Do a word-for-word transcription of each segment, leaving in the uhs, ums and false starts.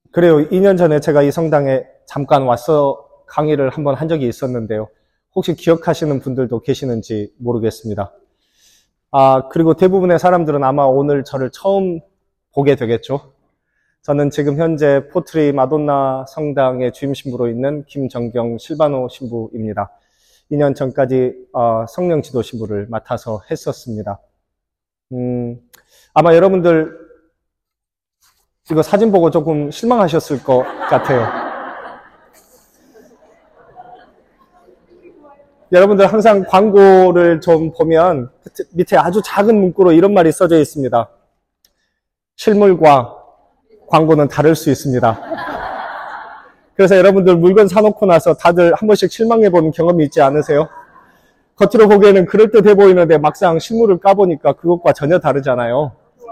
그래요. 이 년 전에 제가 이 성당에 잠깐 와서 강의를 한번 한 적이 있었는데요. 혹시 기억하시는 분들도 계시는지 모르겠습니다. 아, 그리고 대부분의 사람들은 아마 오늘 저를 처음 보게 되겠죠. 저는 지금 현재 포트리 마돈나 성당의 주임 신부로 있는 김정경 실바노 신부입니다. 이 년 전까지 어, 성령 지도 신부를 맡아서 했었습니다. 음, 아마 여러분들 이거 사진 보고 조금 실망하셨을 것 같아요. 여러분들 항상 광고를 좀 보면 밑에 아주 작은 문구로 이런 말이 써져 있습니다. 실물과 광고는 다를 수 있습니다. 그래서 여러분들 물건 사놓고 나서 다들 한 번씩 실망해본 경험이 있지 않으세요? 겉으로 보기에는 그럴듯해 보이는데 막상 실물을 까보니까 그것과 전혀 다르잖아요.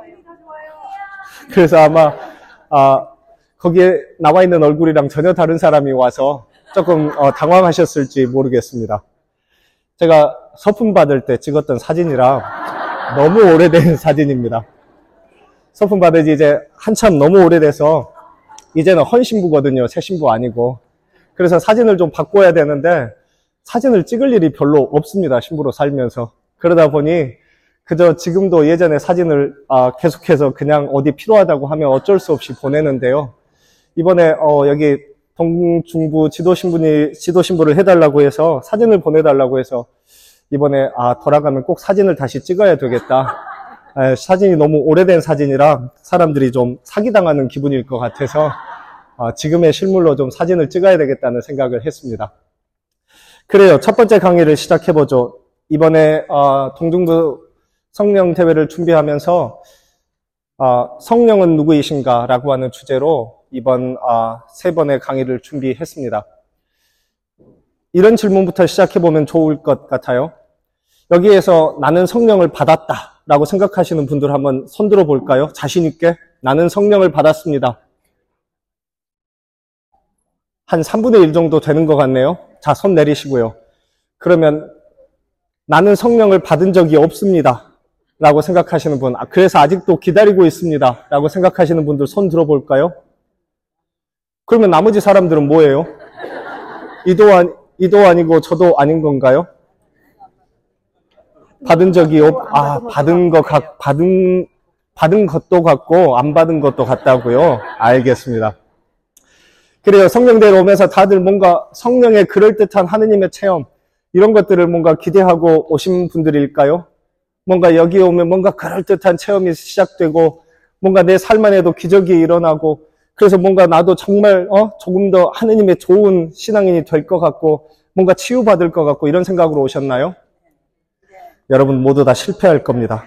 그래서 아마 아, 거기에 나와 있는 얼굴이랑 전혀 다른 사람이 와서 조금 어, 당황하셨을지 모르겠습니다. 제가 서품 받을 때 찍었던 사진이라 너무 오래된 사진입니다. 서품 받은 지 이제 한참 너무 오래돼서 이제는 헌신부거든요. 새 신부 아니고. 그래서 사진을 좀 바꿔야 되는데 사진을 찍을 일이 별로 없습니다. 신부로 살면서. 그러다 보니 그저 지금도 예전에 사진을 아, 계속해서 그냥 어디 필요하다고 하면 어쩔 수 없이 보내는데요. 이번에 어, 여기 동중부 지도신분이 지도신부를 해달라고 해서 사진을 보내달라고 해서 이번에 아 돌아가면 꼭 사진을 다시 찍어야 되겠다. 에, 사진이 너무 오래된 사진이라 사람들이 좀 사기당하는 기분일 것 같아서 어, 지금의 실물로 좀 사진을 찍어야 되겠다는 생각을 했습니다. 그래요. 첫 번째 강의를 시작해보죠. 이번에 어, 동중부 성령 대회를 준비하면서 어, 성령은 누구이신가 라고 하는 주제로 이번 어, 세 번의 강의를 준비했습니다. 이런 질문부터 시작해보면 좋을 것 같아요. 여기에서 나는 성령을 받았다 라고 생각하시는 분들 한번 손 들어 볼까요? 자신 있게 나는 성령을 받았습니다. 한 삼분의 일 정도 되는 것 같네요. 자, 손 내리시고요. 그러면 나는 성령을 받은 적이 없습니다 라고 생각하시는 분, 아, 그래서 아직도 기다리고 있습니다 라고 생각하시는 분들 손 들어볼까요? 그러면 나머지 사람들은 뭐예요? 이도, 아니, 이도 아니고 저도 아닌 건가요? 받은 적이 없, 아, 받은 것 같, 받은, 받은 것도 같고 안 받은 것도 같다고요? 알겠습니다. 그래요. 성령대로 오면서 다들 뭔가 성령의 그럴듯한 하느님의 체험, 이런 것들을 뭔가 기대하고 오신 분들일까요? 뭔가 여기에 오면 뭔가 그럴듯한 체험이 시작되고 뭔가 내 삶 안에도 기적이 일어나고 그래서 뭔가 나도 정말 어 조금 더 하느님의 좋은 신앙인이 될 것 같고 뭔가 치유받을 것 같고 이런 생각으로 오셨나요? 여러분 모두 다 실패할 겁니다.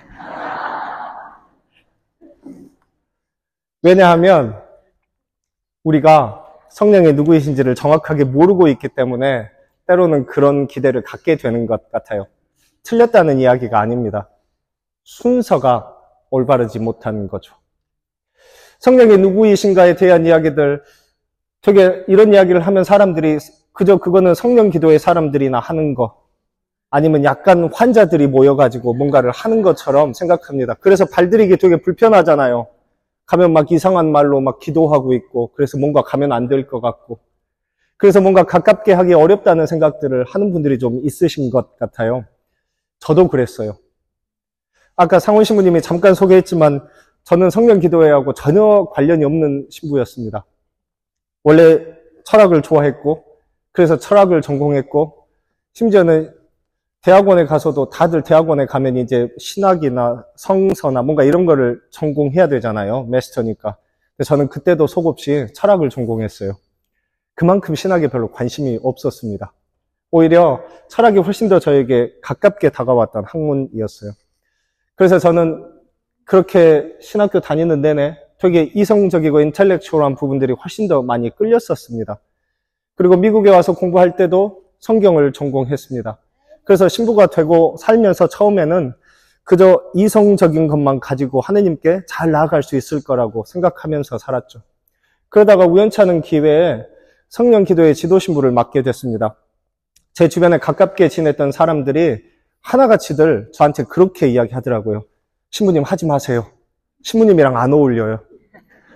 왜냐하면 우리가 성령이 누구이신지를 정확하게 모르고 있기 때문에 때로는 그런 기대를 갖게 되는 것 같아요. 틀렸다는 이야기가 아닙니다. 순서가 올바르지 못한 거죠. 성령이 누구이신가에 대한 이야기들, 되게 이런 이야기를 하면 사람들이 그저 그거는 성령 기도의 사람들이나 하는 거, 아니면 약간 환자들이 모여가지고 뭔가를 하는 것처럼 생각합니다. 그래서 발들이기 되게 불편하잖아요. 가면 막 이상한 말로 막 기도하고 있고, 그래서 뭔가 가면 안 될 것 같고, 그래서 뭔가 가깝게 하기 어렵다는 생각들을 하는 분들이 좀 있으신 것 같아요. 저도 그랬어요. 아까 상원 신부님이 잠깐 소개했지만 저는 성령 기도회하고 전혀 관련이 없는 신부였습니다. 원래 철학을 좋아했고 그래서 철학을 전공했고 심지어는 대학원에 가서도 다들 대학원에 가면 이제 신학이나 성서나 뭔가 이런 거를 전공해야 되잖아요. 마스터니까. 저는 그때도 속없이 철학을 전공했어요. 그만큼 신학에 별로 관심이 없었습니다. 오히려 철학이 훨씬 더 저에게 가깝게 다가왔던 학문이었어요. 그래서 저는 그렇게 신학교 다니는 내내 되게 이성적이고 인텔렉추얼한 부분들이 훨씬 더 많이 끌렸었습니다. 그리고 미국에 와서 공부할 때도 성경을 전공했습니다. 그래서 신부가 되고 살면서 처음에는 그저 이성적인 것만 가지고 하느님께 잘 나아갈 수 있을 거라고 생각하면서 살았죠. 그러다가 우연치 않은 기회에 성령 기도의 지도 신부를 맡게 됐습니다. 제 주변에 가깝게 지냈던 사람들이 하나같이들 저한테 그렇게 이야기하더라고요. 신부님 하지 마세요. 신부님이랑 안 어울려요.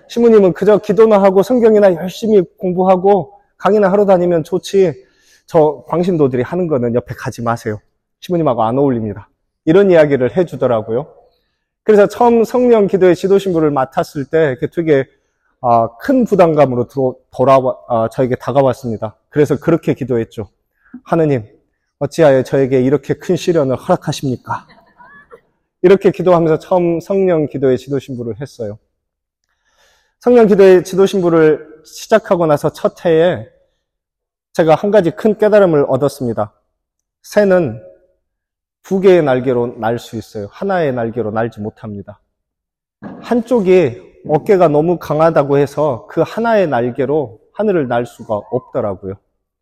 시모님은 그저 기도나 하고 성경이나 열심히 공부하고 강의나 하러 다니면 좋지, 저 광신도들이 하는 거는 옆에 가지 마세요. 시모님하고 안 어울립니다. 이런 이야기를 해주더라고요. 그래서 처음 성령 기도의 지도신부를 맡았을 때 되게 큰 부담감으로 돌아와, 저에게 다가왔습니다. 그래서 그렇게 기도했죠. 하느님, 어찌하여 저에게 이렇게 큰 시련을 허락하십니까? 이렇게 기도하면서 처음 성령 기도의 지도신부를 했어요. 성령 기도의 지도신부를 시작하고 나서 첫 해에 제가 한 가지 큰 깨달음을 얻었습니다. 새는 두 개의 날개로 날 수 있어요. 하나의 날개로 날지 못합니다. 한쪽이 어깨가 너무 강하다고 해서 그 하나의 날개로 하늘을 날 수가 없더라고요.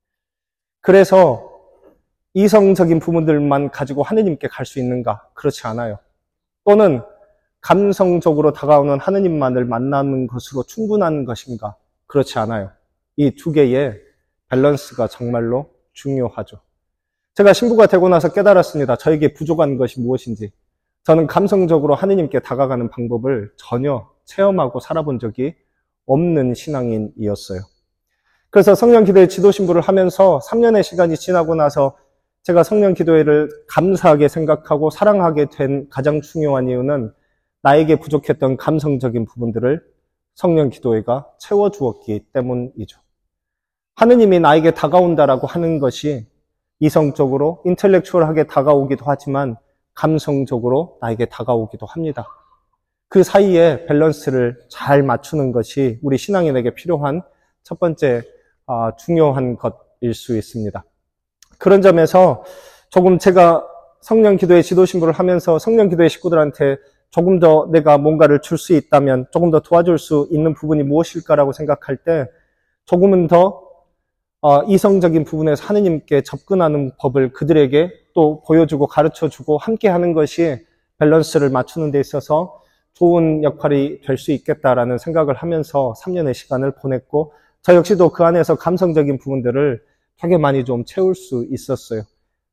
그래서 이성적인 부분들만 가지고 하느님께 갈 수 있는가? 그렇지 않아요. 또는 감성적으로 다가오는 하느님만을 만나는 것으로 충분한 것인가? 그렇지 않아요. 이 두 개의 밸런스가 정말로 중요하죠. 제가 신부가 되고 나서 깨달았습니다. 저에게 부족한 것이 무엇인지. 저는 감성적으로 하느님께 다가가는 방법을 전혀 체험하고 살아본 적이 없는 신앙인이었어요. 그래서 성령 기도회 지도신부를 하면서 삼 년의 시간이 지나고 나서 제가 성령 기도회를 감사하게 생각하고 사랑하게 된 가장 중요한 이유는 나에게 부족했던 감성적인 부분들을 성령 기도회가 채워주었기 때문이죠. 하느님이 나에게 다가온다라고 하는 것이 이성적으로 인텔렉추얼하게 다가오기도 하지만 감성적으로 나에게 다가오기도 합니다. 그 사이에 밸런스를 잘 맞추는 것이 우리 신앙인에게 필요한 첫 번째 중요한 것일 수 있습니다. 그런 점에서 조금 제가 성령 기도의 지도신부를 하면서 성령 기도의 식구들한테 조금 더 내가 뭔가를 줄 수 있다면 조금 더 도와줄 수 있는 부분이 무엇일까라고 생각할 때 조금은 더 이성적인 부분에서 하느님께 접근하는 법을 그들에게 또 보여주고 가르쳐주고 함께하는 것이 밸런스를 맞추는 데 있어서 좋은 역할이 될 수 있겠다라는 생각을 하면서 삼 년의 시간을 보냈고 저 역시도 그 안에서 감성적인 부분들을 되게 많이 좀 채울 수 있었어요.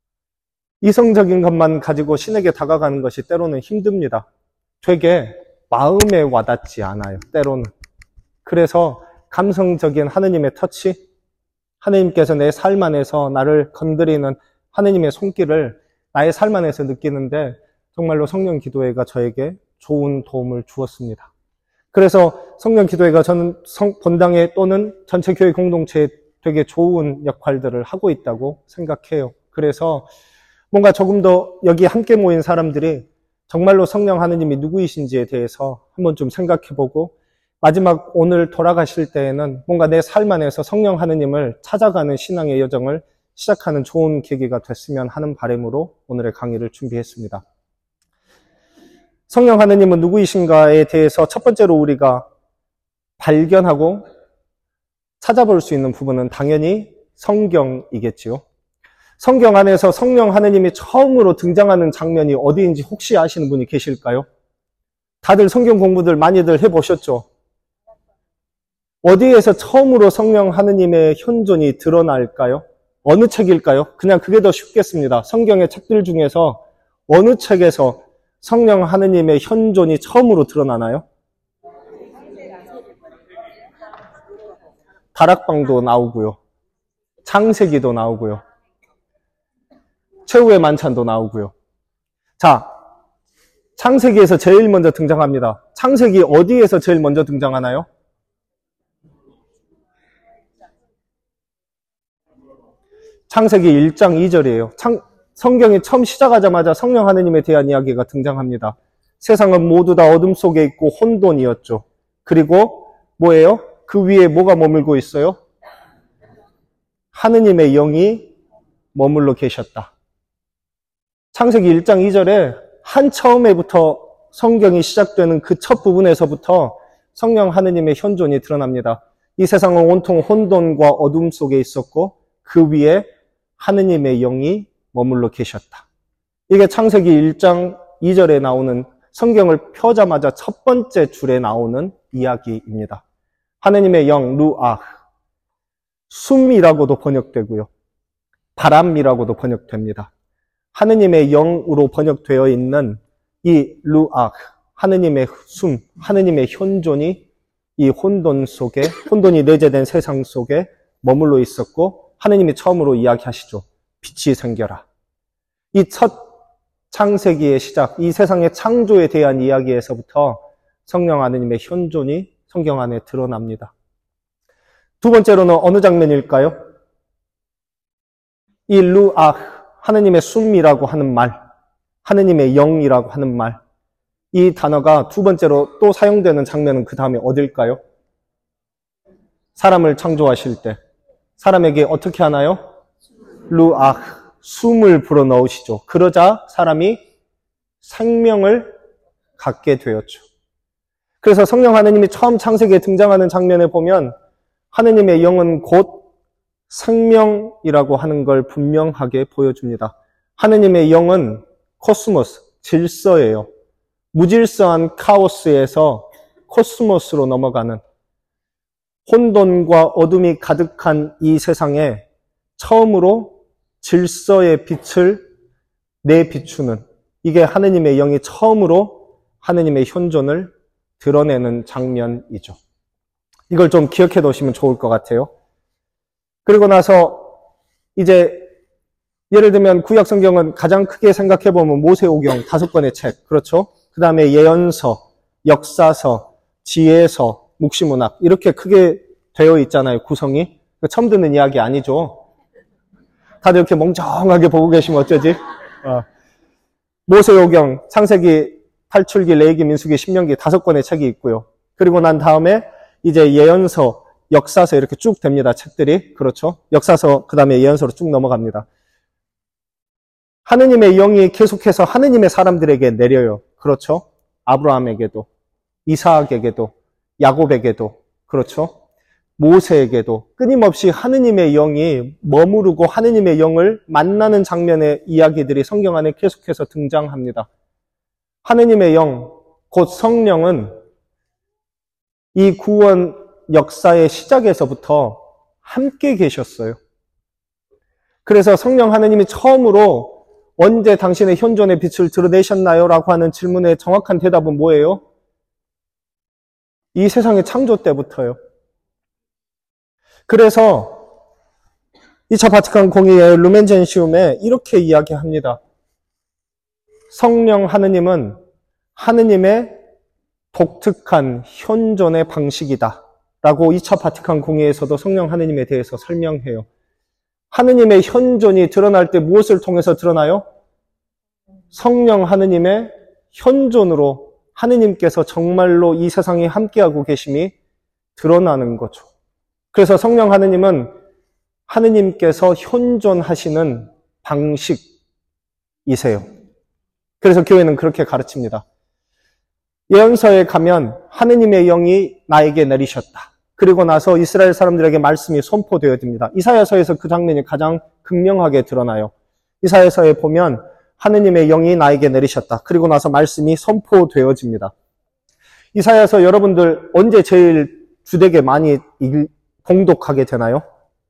이성적인 것만 가지고 신에게 다가가는 것이 때로는 힘듭니다. 되게 마음에 와닿지 않아요, 때로는. 그래서 감성적인 하느님의 터치, 하느님께서 내 삶 안에서 나를 건드리는 하느님의 손길을 나의 삶 안에서 느끼는데 정말로 성령 기도회가 저에게 좋은 도움을 주었습니다. 그래서 성령 기도회가 저는 본당에 또는 전체 교회 공동체에 되게 좋은 역할들을 하고 있다고 생각해요. 그래서 뭔가 조금 더 여기 함께 모인 사람들이 정말로 성령 하느님이 누구이신지에 대해서 한번 좀 생각해보고 마지막 오늘 돌아가실 때에는 뭔가 내 삶 안에서 성령 하느님을 찾아가는 신앙의 여정을 시작하는 좋은 계기가 됐으면 하는 바람으로 오늘의 강의를 준비했습니다. 성령 하느님은 누구이신가에 대해서 첫 번째로 우리가 발견하고 찾아볼 수 있는 부분은 당연히 성경이겠지요. 성경 안에서 성령 하느님이 처음으로 등장하는 장면이 어디인지 혹시 아시는 분이 계실까요? 다들 성경 공부들 많이들 해보셨죠? 어디에서 처음으로 성령 하느님의 현존이 드러날까요? 어느 책일까요? 그냥 그게 더 쉽겠습니다. 성경의 책들 중에서 어느 책에서 성령 하느님의 현존이 처음으로 드러나나요? 다락방도 나오고요. 창세기도 나오고요. 최후의 만찬도 나오고요. 자, 창세기에서 제일 먼저 등장합니다. 창세기 어디에서 제일 먼저 등장하나요? 창세기 일 장 이 절이에요. 창, 성경이 처음 시작하자마자 성령 하느님에 대한 이야기가 등장합니다. 세상은 모두 다 어둠 속에 있고 혼돈이었죠. 그리고 뭐예요? 그 위에 뭐가 머물고 있어요? 하느님의 영이 머물러 계셨다. 창세기 일 장 이 절에 한 처음에부터 성경이 시작되는 그 첫 부분에서부터 성령 하느님의 현존이 드러납니다. 이 세상은 온통 혼돈과 어둠 속에 있었고 그 위에 하느님의 영이 머물러 계셨다. 이게 창세기 일 장 이 절에 나오는 성경을 펴자마자 첫 번째 줄에 나오는 이야기입니다. 하느님의 영, 루아, 숨이라고도 번역되고요. 바람이라고도 번역됩니다. 하느님의 영으로 번역되어 있는 이 루아, 하느님의 숨, 하느님의 현존이 이 혼돈 속에, 혼돈이 내재된 세상 속에 머물러 있었고 하느님이 처음으로 이야기하시죠. 빛이 생겨라. 이 첫 창세기의 시작, 이 세상의 창조에 대한 이야기에서부터 성령 하느님의 현존이 성경 안에 드러납니다. 두 번째로는 어느 장면일까요? 이 루아흐, 하느님의 숨이라고 하는 말, 하느님의 영이라고 하는 말, 이 단어가 두 번째로 또 사용되는 장면은 그 다음에 어딜까요? 사람을 창조하실 때 사람에게 어떻게 하나요? 루아흐, 숨을 불어넣으시죠. 그러자 사람이 생명을 갖게 되었죠. 그래서 성령 하느님이 처음 창세기에 등장하는 장면에 보면 하느님의 영은 곧 생명이라고 하는 걸 분명하게 보여줍니다. 하느님의 영은 코스모스, 질서예요. 무질서한 카오스에서 코스모스로 넘어가는, 혼돈과 어둠이 가득한 이 세상에 처음으로 질서의 빛을 내비추는, 이게 하느님의 영이 처음으로 하느님의 현존을 드러내는 장면이죠. 이걸 좀 기억해 두시면 좋을 것 같아요. 그리고 나서 이제 예를 들면 구약 성경은 가장 크게 생각해 보면 모세오경 다섯 권의 책, 그렇죠? 그 다음에 예언서, 역사서, 지혜서, 묵시문학 이렇게 크게 되어 있잖아요. 구성이. 처음 듣는 이야기 아니죠. 다들 이렇게 멍청하게 보고 계시면 어쩌지? 어. 모세오경, 창세기, 탈출기, 레위기, 민수기, 신명기 다섯 권의 책이 있고요. 그리고 난 다음에 이제 예언서, 역사서 이렇게 쭉 됩니다. 책들이. 그렇죠? 역사서, 그 다음에 예언서로 쭉 넘어갑니다. 하느님의 영이 계속해서 하느님의 사람들에게 내려요. 그렇죠? 아브라함에게도, 이삭에게도, 야곱에게도, 그렇죠? 모세에게도 끊임없이 하느님의 영이 머무르고 하느님의 영을 만나는 장면의 이야기들이 성경 안에 계속해서 등장합니다. 하느님의 영, 곧 성령은 이 구원 역사의 시작에서부터 함께 계셨어요. 그래서 성령 하느님이 처음으로 언제 당신의 현존의 빛을 드러내셨나요? 라고 하는 질문의 정확한 대답은 뭐예요? 이 세상의 창조 때부터요. 그래서 이 차 바티칸 공의회 루멘 젠시움에 이렇게 이야기합니다. 성령 하느님은 하느님의 독특한 현존의 방식이다 라고 이 차 바티칸 공의회에서도 성령 하느님에 대해서 설명해요. 하느님의 현존이 드러날 때 무엇을 통해서 드러나요? 성령 하느님의 현존으로 하느님께서 정말로 이 세상에 함께하고 계심이 드러나는 거죠. 그래서 성령 하느님은 하느님께서 현존하시는 방식이세요. 그래서 교회는 그렇게 가르칩니다. 예언서에 가면 하느님의 영이 나에게 내리셨다. 그리고 나서 이스라엘 사람들에게 말씀이 선포되어집니다. 이사야서에서 그 장면이 가장 극명하게 드러나요. 이사야서에 보면 하느님의 영이 나에게 내리셨다. 그리고 나서 말씀이 선포되어집니다. 이사야서 여러분들 언제 제일 주되게 많이 봉독하게 되나요?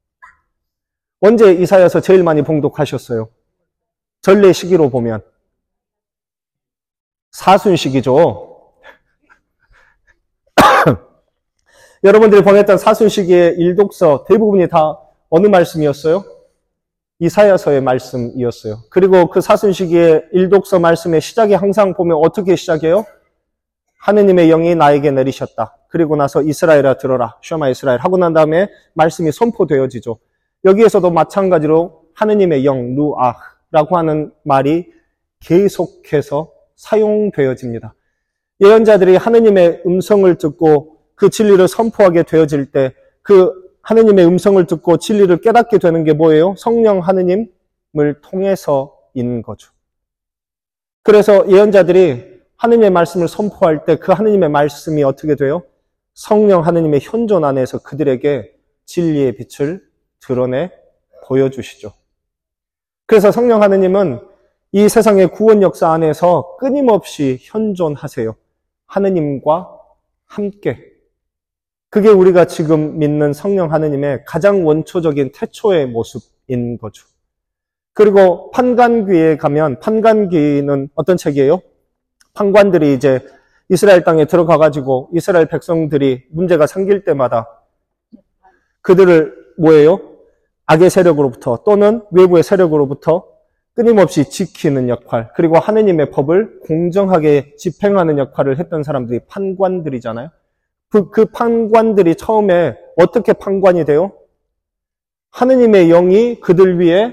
언제 이사야서 제일 많이 봉독하셨어요? 전례 시기로 보면 사순시기죠. 여러분들이 보냈던 사순시기의 일독서 대부분이 다 어느 말씀이었어요? 이사야서의 말씀이었어요. 그리고 그 사순시기의 일독서 말씀의 시작이 항상 보면 어떻게 시작해요? 하느님의 영이 나에게 내리셨다. 그리고 나서 이스라엘아 들어라. 셔마 이스라엘 하고 난 다음에 말씀이 선포되어지죠. 여기에서도 마찬가지로 하느님의 영, 루아흐라고 하는 말이 계속해서 사용되어집니다. 예언자들이 하느님의 음성을 듣고 그 진리를 선포하게 되어질 때 그 하느님의 음성을 듣고 진리를 깨닫게 되는 게 뭐예요? 성령 하느님을 통해서인 거죠. 그래서 예언자들이 하느님의 말씀을 선포할 때 그 하느님의 말씀이 어떻게 돼요? 성령 하느님의 현존 안에서 그들에게 진리의 빛을 드러내 보여주시죠. 그래서 성령 하느님은 이 세상의 구원 역사 안에서 끊임없이 현존하세요. 하느님과 함께. 그게 우리가 지금 믿는 성령 하느님의 가장 원초적인 태초의 모습인 거죠. 그리고 판관귀에 가면, 판관귀는 어떤 책이에요? 판관들이 이제 이스라엘 땅에 들어가가지고 이스라엘 백성들이 문제가 생길 때마다 그들을 뭐예요? 악의 세력으로부터 또는 외부의 세력으로부터 끊임없이 지키는 역할, 그리고 하느님의 법을 공정하게 집행하는 역할을 했던 사람들이 판관들이잖아요. 그, 그 판관들이 처음에 어떻게 판관이 돼요? 하느님의 영이 그들 위에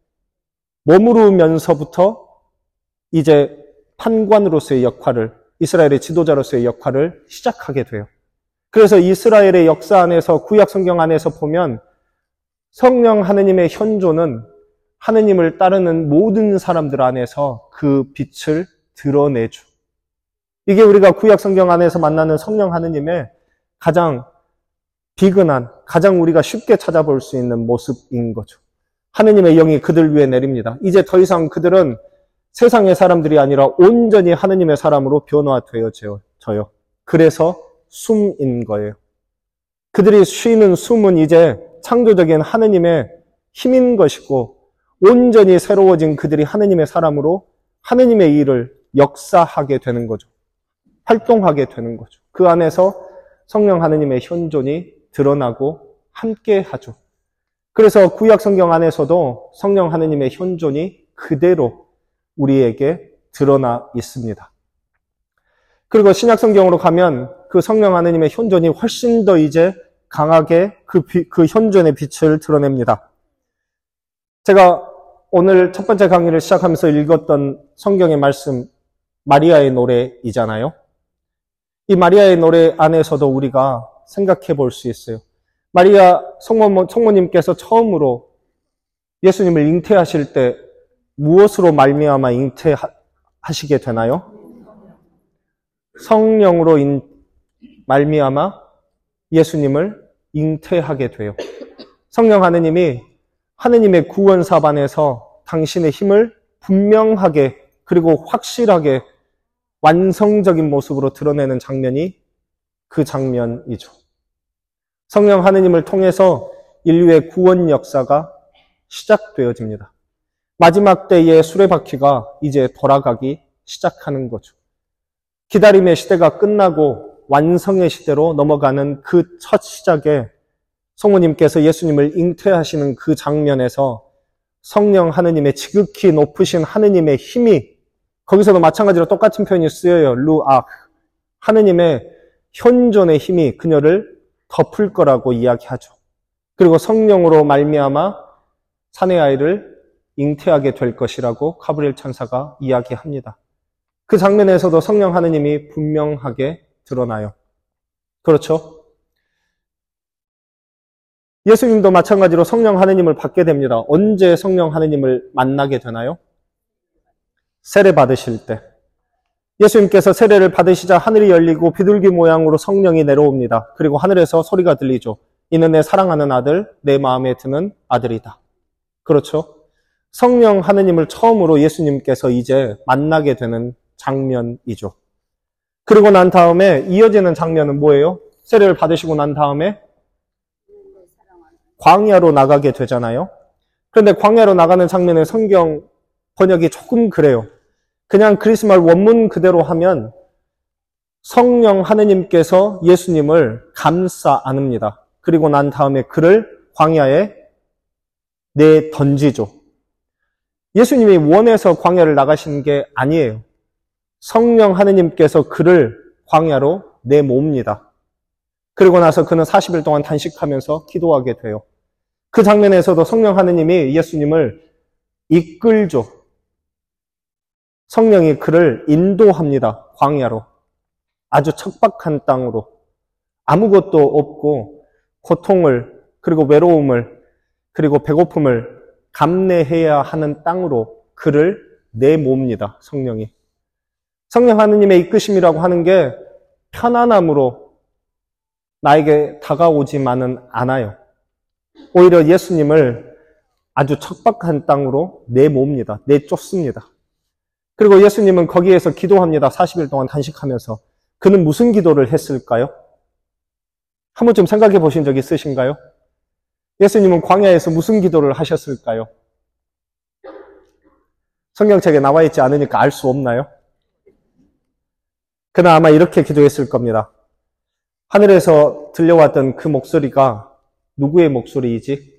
머무르면서부터 이제 판관으로서의 역할을, 이스라엘의 지도자로서의 역할을 시작하게 돼요. 그래서 이스라엘의 역사 안에서, 구약 성경 안에서 보면 성령 하느님의 현존은 하느님을 따르는 모든 사람들 안에서 그 빛을 드러내죠. 이게 우리가 구약 성경 안에서 만나는 성령 하느님의 가장 비근한, 가장 우리가 쉽게 찾아볼 수 있는 모습인 거죠. 하느님의 영이 그들 위에 내립니다. 이제 더 이상 그들은 세상의 사람들이 아니라 온전히 하느님의 사람으로 변화되어져요. 그래서 숨인 거예요. 그들이 쉬는 숨은 이제 창조적인 하느님의 힘인 것이고, 온전히 새로워진 그들이 하느님의 사람으로 하느님의 일을 역사하게 되는 거죠. 활동하게 되는 거죠. 그 안에서 성령 하느님의 현존이 드러나고 함께 하죠. 그래서 구약 성경 안에서도 성령 하느님의 현존이 그대로 우리에게 드러나 있습니다. 그리고 신약 성경으로 가면 그 성령 하느님의 현존이 훨씬 더 이제 강하게 그, 비, 그 현존의 빛을 드러냅니다. 제가 오늘 첫 번째 강의를 시작하면서 읽었던 성경의 말씀, 마리아의 노래이잖아요. 이 마리아의 노래 안에서도 우리가 생각해 볼 수 있어요. 마리아 성모, 성모님께서 처음으로 예수님을 잉태하실 때 무엇으로 말미암아 잉태하시게 되나요? 성령으로 인, 말미암아 예수님을 잉태하게 돼요. 성령 하느님이 하느님의 구원 사반에서 당신의 힘을 분명하게 그리고 확실하게 완성적인 모습으로 드러내는 장면이 그 장면이죠. 성령 하느님을 통해서 인류의 구원 역사가 시작되어집니다. 마지막 때의 수레바퀴가 이제 돌아가기 시작하는 거죠. 기다림의 시대가 끝나고 완성의 시대로 넘어가는 그 첫 시작에 성모님께서 예수님을 잉태하시는 그 장면에서 성령 하느님의 지극히 높으신 하느님의 힘이, 거기서도 마찬가지로 똑같은 표현이 쓰여요. 루악. 하느님의 현존의 힘이 그녀를 덮을 거라고 이야기하죠. 그리고 성령으로 말미암아 사내 아이를 잉태하게 될 것이라고 가브리엘 천사가 이야기합니다. 그 장면에서도 성령 하느님이 분명하게 드러나요. 그렇죠? 예수님도 마찬가지로 성령 하느님을 받게 됩니다. 언제 성령 하느님을 만나게 되나요? 세례 받으실 때. 예수님께서 세례를 받으시자 하늘이 열리고 비둘기 모양으로 성령이 내려옵니다. 그리고 하늘에서 소리가 들리죠. 이는 내 사랑하는 아들, 내 마음에 드는 아들이다. 그렇죠? 성령 하느님을 처음으로 예수님께서 이제 만나게 되는 장면이죠. 그리고 난 다음에 이어지는 장면은 뭐예요? 세례를 받으시고 난 다음에 광야로 나가게 되잖아요. 그런데 광야로 나가는 장면의 성경 번역이 조금 그래요. 그냥 그리스말 원문 그대로 하면 성령 하느님께서 예수님을 감싸 안습니다. 그리고 난 다음에 그를 광야에 내 던지죠. 예수님이 원해서 광야를 나가신 게 아니에요. 성령 하느님께서 그를 광야로 내모읍니다. 그리고 나서 그는 사십 일 동안 단식하면서 기도하게 돼요. 그 장면에서도 성령 하느님이 예수님을 이끌죠. 성령이 그를 인도합니다. 광야로. 아주 척박한 땅으로. 아무것도 없고 고통을, 그리고 외로움을, 그리고 배고픔을 감내해야 하는 땅으로 그를 내모읍니다. 성령이. 성령 하느님의 이끄심이라고 하는 게 편안함으로 나에게 다가오지만은 않아요. 오히려 예수님을 아주 척박한 땅으로 내모읍니다. 내쫓습니다. 그리고 예수님은 거기에서 기도합니다. 사십 일 동안 단식하면서. 그는 무슨 기도를 했을까요? 한 번쯤 생각해 보신 적 있으신가요? 예수님은 광야에서 무슨 기도를 하셨을까요? 성경책에 나와 있지 않으니까 알 수 없나요? 그는 아마 이렇게 기도했을 겁니다. 하늘에서 들려왔던 그 목소리가 누구의 목소리이지?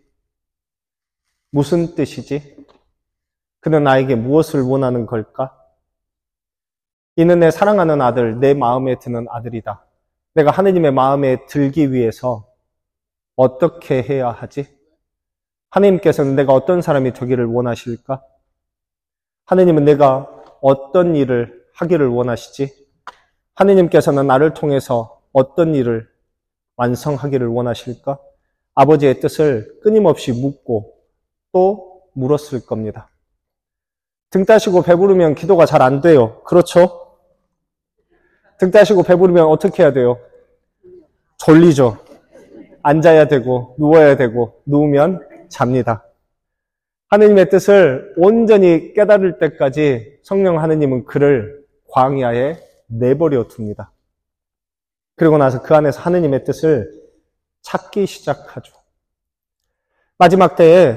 무슨 뜻이지? 그는 나에게 무엇을 원하는 걸까? 이는 내 사랑하는 아들, 내 마음에 드는 아들이다. 내가 하느님의 마음에 들기 위해서 어떻게 해야 하지? 하느님께서는 내가 어떤 사람이 되기를 원하실까? 하느님은 내가 어떤 일을 하기를 원하시지? 하느님께서는 나를 통해서 어떤 일을 완성하기를 원하실까? 아버지의 뜻을 끊임없이 묻고 또 물었을 겁니다. 등 따시고 배부르면 기도가 잘 안 돼요. 그렇죠? 등 따시고 배부르면 어떻게 해야 돼요? 졸리죠. 앉아야 되고 누워야 되고 누우면 잡니다. 하느님의 뜻을 온전히 깨달을 때까지 성령 하느님은 그를 광야에 내버려 둡니다. 그리고 나서 그 안에서 하느님의 뜻을 찾기 시작하죠. 마지막 때에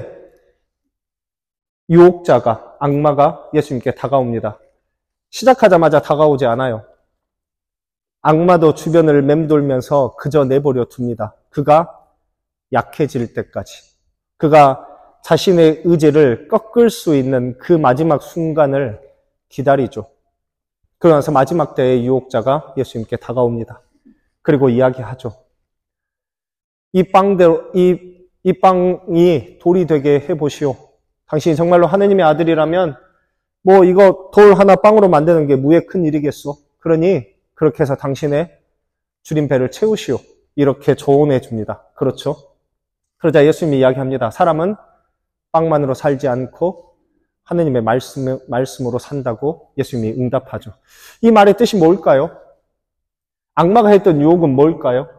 유혹자가, 악마가 예수님께 다가옵니다. 시작하자마자 다가오지 않아요. 악마도 주변을 맴돌면서 그저 내버려 둡니다. 그가 약해질 때까지. 그가 자신의 의지를 꺾을 수 있는 그 마지막 순간을 기다리죠. 그러면서 마지막 때의 유혹자가 예수님께 다가옵니다. 그리고 이야기하죠. 이 빵대로, 이, 이 빵이 돌이 되게 해보시오. 당신이 정말로 하느님의 아들이라면 뭐 이거 돌 하나 빵으로 만드는 게 무의 큰 일이겠소. 그러니 그렇게 해서 당신의 줄인 배를 채우시오. 이렇게 조언해 줍니다. 그렇죠? 그러자 예수님이 이야기합니다. 사람은 빵만으로 살지 않고 하느님의 말씀, 말씀으로 산다고 예수님이 응답하죠. 이 말의 뜻이 뭘까요? 악마가 했던 유혹은 뭘까요?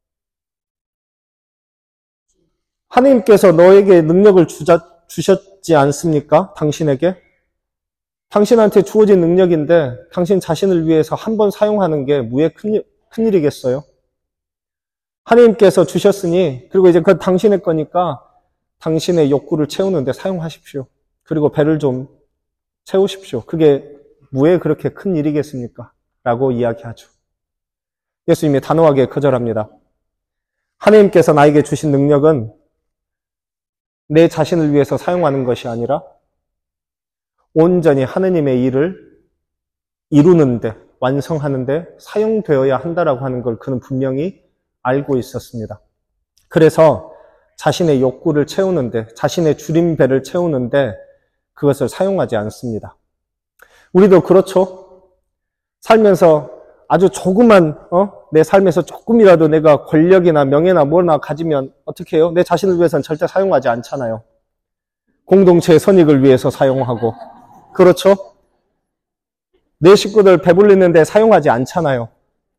하느님께서 너에게 능력을 주자, 주셨지 않습니까? 당신에게? 당신한테 주어진 능력인데 당신 자신을 위해서 한 번 사용하는 게 무의 큰일, 큰일이겠어요? 하느님께서 주셨으니 그리고 이제 그 당신의 거니까 당신의 욕구를 채우는데 사용하십시오. 그리고 배를 좀 채우십시오. 그게 무에 그렇게 큰 일이겠습니까? 라고 이야기하죠. 예수님이 단호하게 거절합니다. 하느님께서 나에게 주신 능력은 내 자신을 위해서 사용하는 것이 아니라 온전히 하느님의 일을 이루는데, 완성하는데 사용되어야 한다라고 하는 걸 그는 분명히 알고 있었습니다. 그래서 자신의 욕구를 채우는데, 자신의 줄인 배를 채우는데 그것을 사용하지 않습니다. 우리도 그렇죠? 살면서 아주 조그만, 어? 내 삶에서 조금이라도 내가 권력이나 명예나 뭐나 가지면 어떻게 해요? 내 자신을 위해서는 절대 사용하지 않잖아요. 공동체의 선익을 위해서 사용하고. 그렇죠? 내 식구들 배불리는데 사용하지 않잖아요.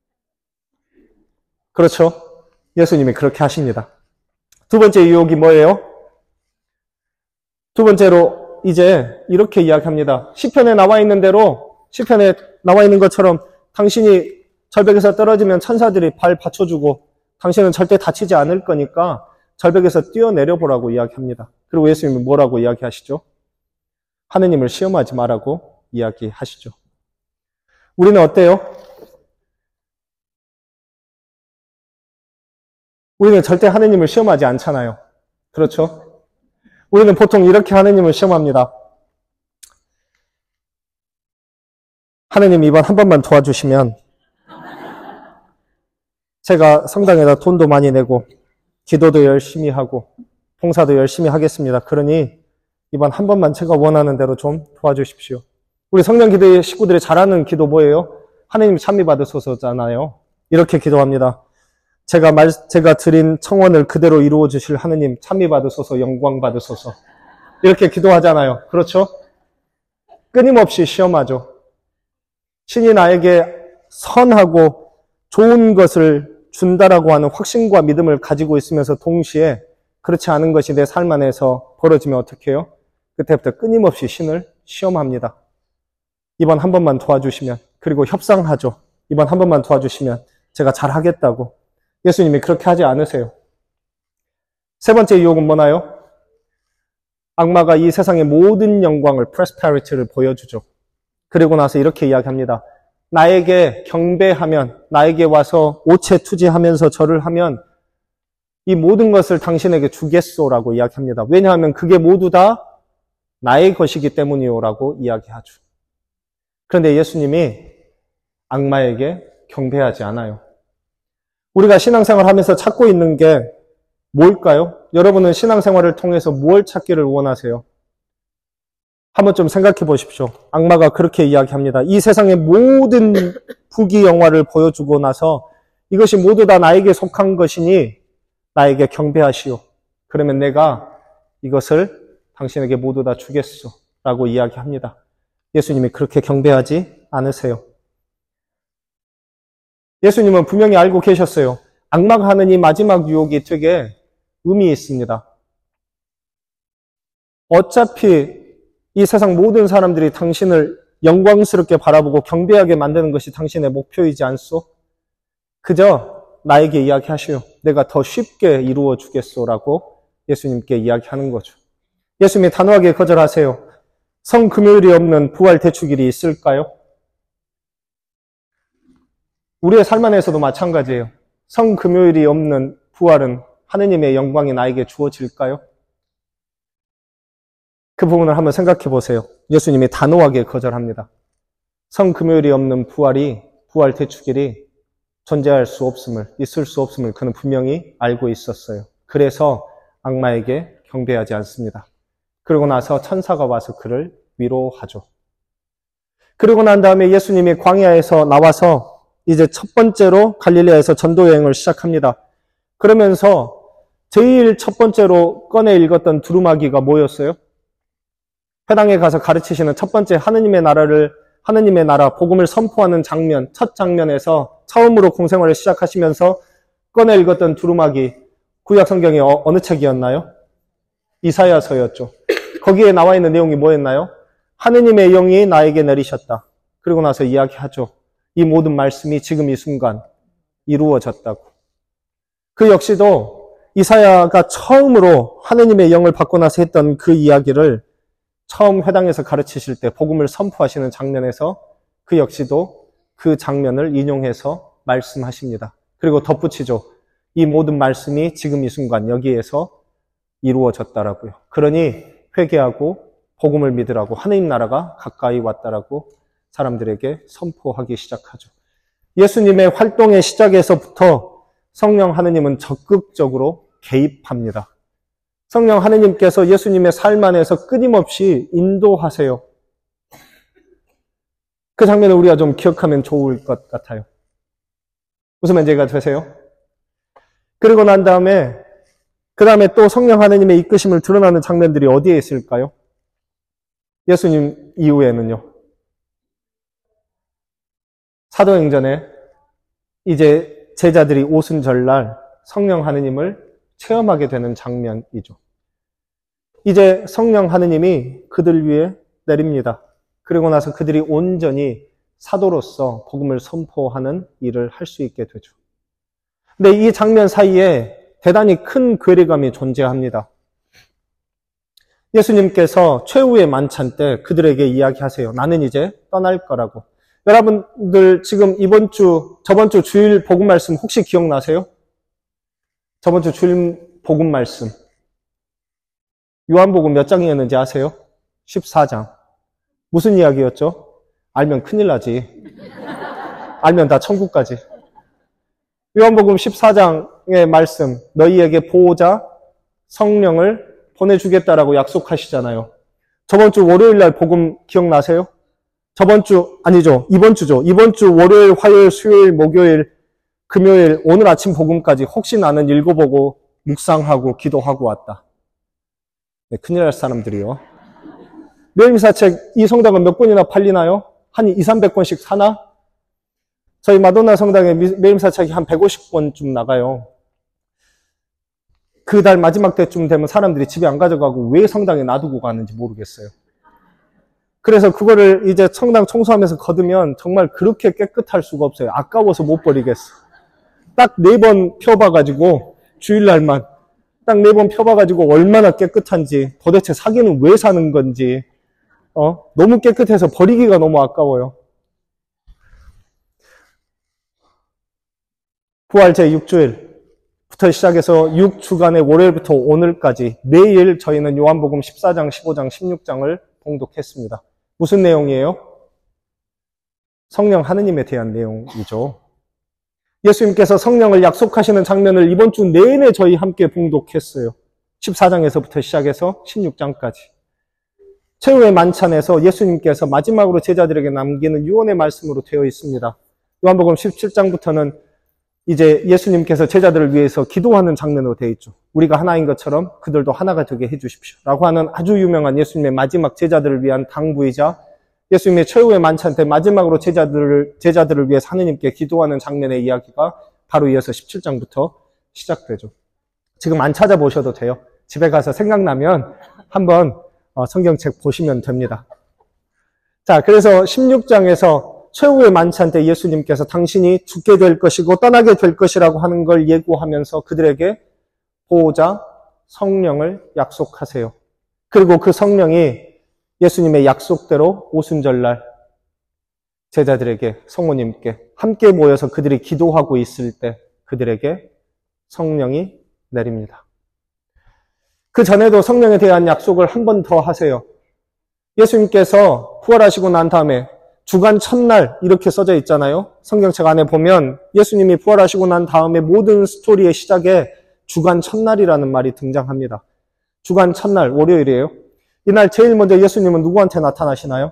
그렇죠? 예수님이 그렇게 하십니다. 두 번째 유혹이 뭐예요? 두 번째로 이제 이렇게 이야기합니다. 시편에 나와 있는 대로, 시편에 나와 있는 것처럼 당신이 절벽에서 떨어지면 천사들이 발 받쳐주고 당신은 절대 다치지 않을 거니까 절벽에서 뛰어내려 보라고 이야기합니다. 그리고 예수님은 뭐라고 이야기하시죠? 하느님을 시험하지 말라고 이야기하시죠. 우리는 어때요? 우리는 절대 하느님을 시험하지 않잖아요. 그렇죠? 우리는 보통 이렇게 하느님을 시험합니다. 하느님 이번 한 번만 도와주시면 제가 성당에다 돈도 많이 내고 기도도 열심히 하고 봉사도 열심히 하겠습니다. 그러니 이번 한 번만 제가 원하는 대로 좀 도와주십시오. 우리 성령기도의 식구들이 잘하는 기도 뭐예요? 하느님 찬미 받으소서잖아요. 이렇게 기도합니다. 제가 말, 제가 드린 청원을 그대로 이루어 주실 하느님 찬미 받으소서, 영광 받으소서. 이렇게 기도하잖아요. 그렇죠? 끊임없이 시험하죠. 신이 나에게 선하고 좋은 것을 준다라고 하는 확신과 믿음을 가지고 있으면서 동시에 그렇지 않은 것이 내 삶 안에서 벌어지면 어떻게 해요? 그때부터 끊임없이 신을 시험합니다. 이번 한 번만 도와주시면, 그리고 협상하죠. 이번 한 번만 도와주시면 제가 잘하겠다고. 예수님이 그렇게 하지 않으세요. 세 번째 유혹은 뭐나요? 악마가 이 세상의 모든 영광을, 프로스페리티를 보여주죠. 그리고 나서 이렇게 이야기합니다. 나에게 경배하면, 나에게 와서 오체투지하면서 절을 하면 이 모든 것을 당신에게 주겠소라고 이야기합니다. 왜냐하면 그게 모두 다 나의 것이기 때문이요라고 이야기하죠. 그런데 예수님이 악마에게 경배하지 않아요. 우리가 신앙생활을 하면서 찾고 있는 게 뭘까요? 여러분은 신앙생활을 통해서 뭘 찾기를 원하세요? 한번 좀 생각해 보십시오. 악마가 그렇게 이야기합니다. 이 세상의 모든 부귀 영화를 보여주고 나서 이것이 모두 다 나에게 속한 것이니 나에게 경배하시오. 그러면 내가 이것을 당신에게 모두 다 주겠소. 라고 이야기합니다. 예수님이 그렇게 경배하지 않으세요. 예수님은 분명히 알고 계셨어요. 악마가 하는 이 마지막 유혹이 되게 의미 있습니다. 어차피 이 세상 모든 사람들이 당신을 영광스럽게 바라보고 경배하게 만드는 것이 당신의 목표이지 않소? 그저 나에게 이야기하시오. 내가 더 쉽게 이루어 주겠소라고 예수님께 이야기하는 거죠. 예수님이 단호하게 거절하세요. 성금요일이 없는 부활 대축일이 있을까요? 우리의 삶 안에서도 마찬가지예요. 성금요일이 없는 부활은 하느님의 영광이 나에게 주어질까요? 그 부분을 한번 생각해 보세요. 예수님이 단호하게 거절합니다. 성금요일이 없는 부활이, 부활 대축일이 존재할 수 없음을, 있을 수 없음을 그는 분명히 알고 있었어요. 그래서 악마에게 경배하지 않습니다. 그러고 나서 천사가 와서 그를 위로하죠. 그러고 난 다음에 예수님이 광야에서 나와서 이제 첫 번째로 갈릴리아에서 전도 여행을 시작합니다. 그러면서 제일 첫 번째로 꺼내 읽었던 두루마기가 뭐였어요? 회당에 가서 가르치시는 첫 번째 하느님의 나라를, 하느님의 나라, 복음을 선포하는 장면, 첫 장면에서 처음으로 공생활을 시작하시면서 꺼내 읽었던 두루마기, 구약 성경이 어, 어느 책이었나요? 이사야서였죠. 거기에 나와 있는 내용이 뭐였나요? 하느님의 영이 나에게 내리셨다. 그리고 나서 이야기하죠. 이 모든 말씀이 지금 이 순간 이루어졌다고. 그 역시도 이사야가 처음으로 하느님의 영을 받고 나서 했던 그 이야기를 처음 회당에서 가르치실 때 복음을 선포하시는 장면에서 그 역시도 그 장면을 인용해서 말씀하십니다. 그리고 덧붙이죠. 이 모든 말씀이 지금 이 순간 여기에서 이루어졌다라고요. 그러니 회개하고 복음을 믿으라고 하느님 나라가 가까이 왔다라고 사람들에게 선포하기 시작하죠. 예수님의 활동의 시작에서부터 성령 하느님은 적극적으로 개입합니다. 성령 하느님께서 예수님의 삶 안에서 끊임없이 인도하세요. 그 장면을 우리가 좀 기억하면 좋을 것 같아요. 무슨 문제가 되세요? 그리고 난 다음에 그 다음에 또 성령 하느님의 이끄심을 드러나는 장면들이 어디에 있을까요? 예수님 이후에는요. 사도행전에 이제 제자들이 오순절날 성령 하느님을 체험하게 되는 장면이죠. 이제 성령 하느님이 그들 위에 내립니다. 그리고 나서 그들이 온전히 사도로서 복음을 선포하는 일을 할 수 있게 되죠. 근데 이 장면 사이에 대단히 큰 괴리감이 존재합니다. 예수님께서 최후의 만찬 때 그들에게 이야기하세요. 나는 이제 떠날 거라고. 여러분들 지금 이번 주, 저번 주 주일 복음 말씀 혹시 기억나세요? 저번 주 주일 복음 말씀. 요한복음 몇 장이었는지 아세요? 십사 장. 무슨 이야기였죠? 알면 큰일 나지. 알면 다 천국 가지. 요한복음 십사 장의 말씀, 너희에게 보호자 성령을 보내주겠다라고 약속하시잖아요. 저번 주 월요일 날 복음 기억나세요? 저번 주, 아니죠. 이번 주죠. 이번 주 월요일, 화요일, 수요일, 목요일, 금요일, 오늘 아침 복음까지 혹시 나는 읽어보고 묵상하고 기도하고 왔다. 네, 큰일 날 사람들이요. 매일미사책 이 성당은 몇 권이나 팔리나요? 한 이삼백 권씩 사나? 저희 마돈나 성당에 매일미사책이 한 백오십 권쯤 나가요. 그 달 마지막 때쯤 되면 사람들이 집에 안 가져가고 왜 성당에 놔두고 가는지 모르겠어요. 그래서 그거를 이제 성당 청소하면서 거두면 정말 그렇게 깨끗할 수가 없어요. 아까워서 못 버리겠어. 딱 네 번 펴봐가지고 주일날만 딱 네 번 펴봐가지고 얼마나 깨끗한지, 도대체 사기는 왜 사는 건지, 어 너무 깨끗해서 버리기가 너무 아까워요. 부활 제육 주일부터 시작해서 육 주간의 월요일부터 오늘까지 매일 저희는 요한복음 십사 장, 십오 장, 십육 장을 봉독했습니다. 무슨 내용이에요? 성령 하느님에 대한 내용이죠. 예수님께서 성령을 약속하시는 장면을 이번 주 내내 저희 함께 봉독했어요. 십사 장에서부터 시작해서 십육 장까지. 최후의 만찬에서 예수님께서 마지막으로 제자들에게 남기는 유언의 말씀으로 되어 있습니다. 요한복음 십칠 장부터는 이제 예수님께서 제자들을 위해서 기도하는 장면으로 되어 있죠. 우리가 하나인 것처럼 그들도 하나가 되게 해주십시오. 라고 하는 아주 유명한 예수님의 마지막 제자들을 위한 당부이자 예수님의 최후의 만찬 때 마지막으로 제자들을, 제자들을 위해서 하느님께 기도하는 장면의 이야기가 바로 이어서 십칠 장부터 시작되죠. 지금 안 찾아보셔도 돼요. 집에 가서 생각나면 한번 성경책 보시면 됩니다. 자, 그래서 십육 장에서 최후의 만찬 때 예수님께서 당신이 죽게 될 것이고 떠나게 될 것이라고 하는 걸 예고하면서 그들에게 보호자 성령을 약속하세요. 그리고 그 성령이 예수님의 약속대로 오순절날 제자들에게, 성모님께 함께 모여서 그들이 기도하고 있을 때 그들에게 성령이 내립니다. 그 전에도 성령에 대한 약속을 한 번 더 하세요. 예수님께서 부활하시고 난 다음에 주간 첫날 이렇게 써져 있잖아요. 성경책 안에 보면 예수님이 부활하시고 난 다음에 모든 스토리의 시작에 주간 첫날이라는 말이 등장합니다. 주간 첫날, 월요일이에요. 이날 제일 먼저 예수님은 누구한테 나타나시나요?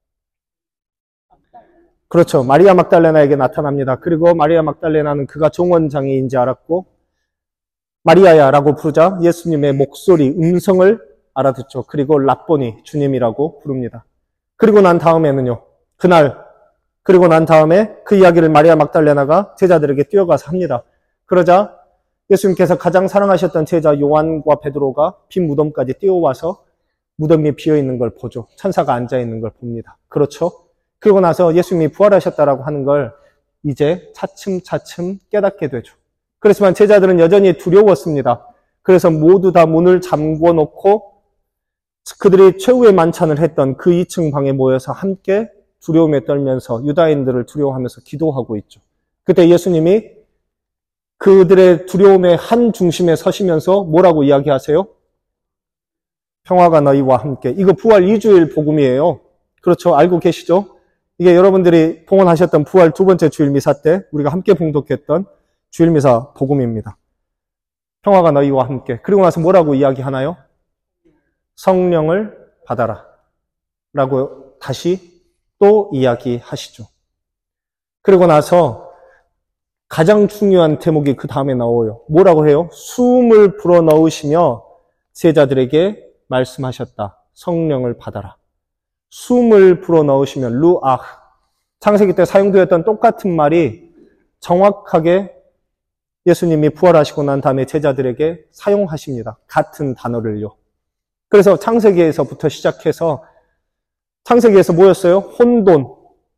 그렇죠. 마리아 막달레나에게 나타납니다. 그리고 마리아 막달레나는 그가 종원장애인지 알았고 마리아야 라고 부르자 예수님의 목소리, 음성을 알아듣죠. 그리고 랍보니, 주님이라고 부릅니다. 그리고 난 다음에는요. 그날, 그리고 난 다음에 그 이야기를 마리아 막달레나가 제자들에게 뛰어가서 합니다. 그러자 예수님께서 가장 사랑하셨던 제자 요한과 베드로가 빈 무덤까지 뛰어와서 무덤이 비어있는 걸 보죠. 천사가 앉아있는 걸 봅니다. 그렇죠? 그러고 나서 예수님이 부활하셨다라고 하는 걸 이제 차츰차츰 깨닫게 되죠. 그렇지만 제자들은 여전히 두려웠습니다. 그래서 모두 다 문을 잠궈 놓고 그들이 최후의 만찬을 했던 그 이 층 방에 모여서 함께 두려움에 떨면서 유다인들을 두려워하면서 기도하고 있죠. 그때 예수님이 그들의 두려움의 한 중심에 서시면서 뭐라고 이야기하세요? 평화가 너희와 함께. 이거 부활 이 주일 복음이에요. 그렇죠? 알고 계시죠? 이게 여러분들이 봉헌하셨던 부활 두 번째 주일 미사 때 우리가 함께 봉독했던 주일 미사 복음입니다. 평화가 너희와 함께. 그리고 나서 뭐라고 이야기하나요? 성령을 받아라. 라고 다시 또 이야기하시죠. 그리고 나서 가장 중요한 대목이 그 다음에 나와요. 뭐라고 해요? 숨을 불어넣으시며 제자들에게 말씀하셨다. 성령을 받아라. 숨을 불어넣으시며 루아흐. 창세기 때 사용되었던 똑같은 말이 정확하게 예수님이 부활하시고 난 다음에 제자들에게 사용하십니다. 같은 단어를요. 그래서 창세기에서부터 시작해서 창세기에서 뭐였어요? 혼돈,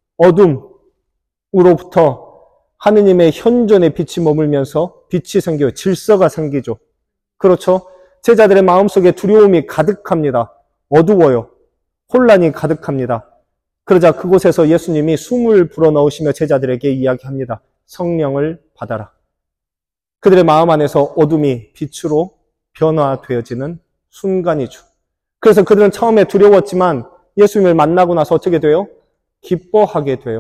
어둠으로부터 하느님의 현존의 빛이 머물면서 빛이 생겨요. 질서가 생기죠. 그렇죠? 제자들의 마음속에 두려움이 가득합니다. 어두워요. 혼란이 가득합니다. 그러자 그곳에서 예수님이 숨을 불어넣으시며 제자들에게 이야기합니다. 성령을 받아라. 그들의 마음 안에서 어둠이 빛으로 변화되어지는 순간이죠. 그래서 그들은 처음에 두려웠지만 예수님을 만나고 나서 어떻게 돼요? 기뻐하게 돼요.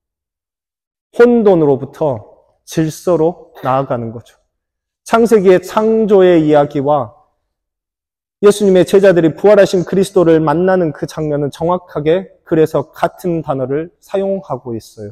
혼돈으로부터 질서로 나아가는 거죠. 창세기의 창조의 이야기와 예수님의 제자들이 부활하신 그리스도를 만나는 그 장면은 정확하게 그래서 같은 단어를 사용하고 있어요.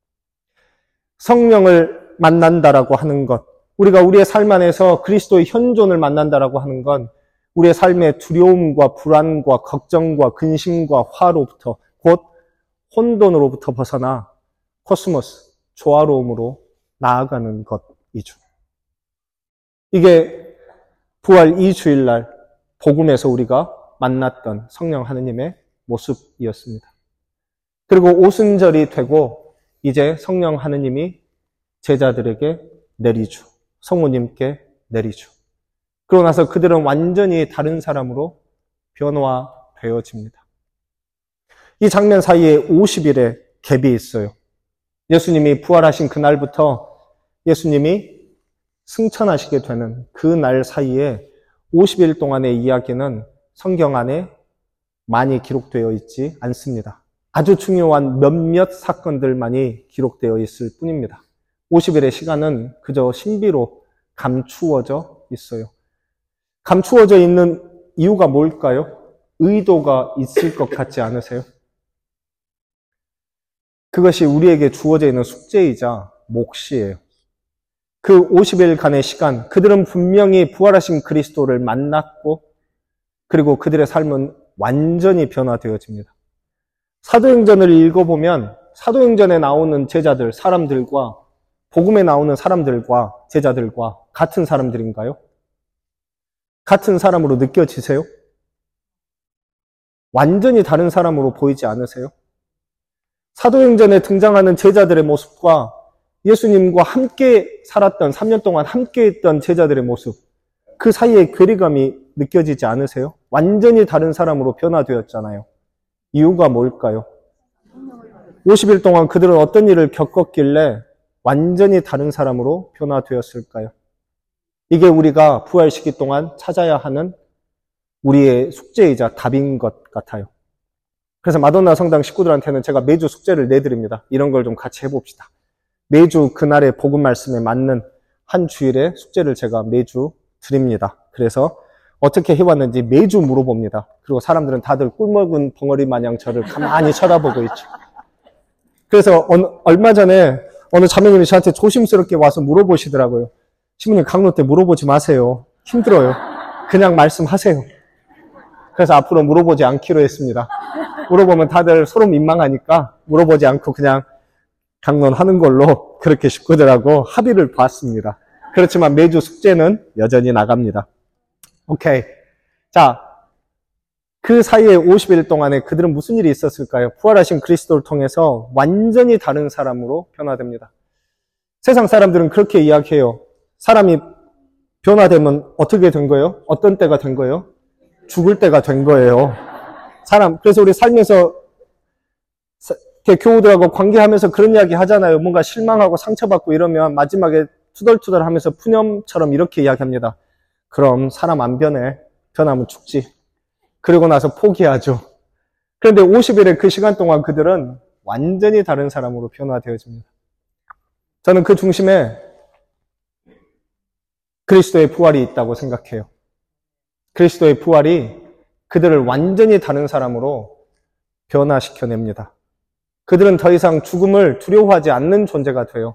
성령을 만난다라고 하는 것, 우리가 우리의 삶 안에서 그리스도의 현존을 만난다라고 하는 건 우리의 삶의 두려움과 불안과 걱정과 근심과 화로부터 곧 혼돈으로부터 벗어나 코스모스, 조화로움으로 나아가는 것이죠. 이게 부활 이 주일날 복음에서 우리가 만났던 성령 하느님의 모습이었습니다. 그리고 오순절이 되고 이제 성령 하느님이 제자들에게 내리죠. 성모님께 내리죠. 그러고 나서 그들은 완전히 다른 사람으로 변화되어집니다. 이 장면 사이에 오십 일의 갭이 있어요. 예수님이 부활하신 그날부터 예수님이 승천하시게 되는 그 날 사이에 오십 일 동안의 이야기는 성경 안에 많이 기록되어 있지 않습니다. 아주 중요한 몇몇 사건들만이 기록되어 있을 뿐입니다. 오십 일의 시간은 그저 신비로 감추어져 있어요. 감추어져 있는 이유가 뭘까요? 의도가 있을 것 같지 않으세요? 그것이 우리에게 주어져 있는 숙제이자 몫이에요. 그 오십 일간의 시간, 그들은 분명히 부활하신 그리스도를 만났고, 그리고 그들의 삶은 완전히 변화되어집니다. 사도행전을 읽어보면 사도행전에 나오는 제자들, 사람들과 복음에 나오는 사람들과 제자들과 같은 사람들인가요? 같은 사람으로 느껴지세요? 완전히 다른 사람으로 보이지 않으세요? 사도행전에 등장하는 제자들의 모습과 예수님과 함께 살았던, 삼 년 동안 함께 있던 제자들의 모습, 그 사이에 괴리감이 느껴지지 않으세요? 완전히 다른 사람으로 변화되었잖아요. 이유가 뭘까요? 오십 일 동안 그들은 어떤 일을 겪었길래 완전히 다른 사람으로 변화되었을까요? 이게 우리가 부활 시기 동안 찾아야 하는 우리의 숙제이자 답인 것 같아요. 그래서 마돈나 성당 식구들한테는 제가 매주 숙제를 내드립니다. 이런 걸 좀 같이 해봅시다. 매주 그날의 복음 말씀에 맞는 한 주일의 숙제를 제가 매주 드립니다. 그래서 어떻게 해왔는지 매주 물어봅니다. 그리고 사람들은 다들 꿀먹은 벙어리 마냥 저를 가만히 쳐다보고 있죠. 그래서 어느, 얼마 전에 어느 자매님이 저한테 조심스럽게 와서 물어보시더라고요. 신부님 강로 때 물어보지 마세요. 힘들어요. 그냥 말씀하세요. 그래서 앞으로 물어보지 않기로 했습니다. 물어보면 다들 서로 민망하니까 물어보지 않고 그냥 강론하는 걸로 그렇게 식구들하고 합의를 봤습니다. 그렇지만 매주 숙제는 여전히 나갑니다. 오케이. 자, 그 사이에 오십 일 동안에 그들은 무슨 일이 있었을까요? 부활하신 그리스도를 통해서 완전히 다른 사람으로 변화됩니다. 세상 사람들은 그렇게 이야기해요. 사람이 변화되면 어떻게 된 거예요? 어떤 때가 된 거예요? 죽을 때가 된 거예요. 사람, 그래서 우리 살면서 교우들하고 관계하면서 그런 이야기 하잖아요. 뭔가 실망하고 상처받고 이러면 마지막에 투덜투덜 하면서 푸념처럼 이렇게 이야기합니다. 그럼 사람 안 변해. 변하면 죽지. 그러고 나서 포기하죠. 그런데 오십 일의 그 시간 동안 그들은 완전히 다른 사람으로 변화되어집니다. 저는 그 중심에 그리스도의 부활이 있다고 생각해요. 그리스도의 부활이 그들을 완전히 다른 사람으로 변화시켜냅니다. 그들은 더 이상 죽음을 두려워하지 않는 존재가 돼요.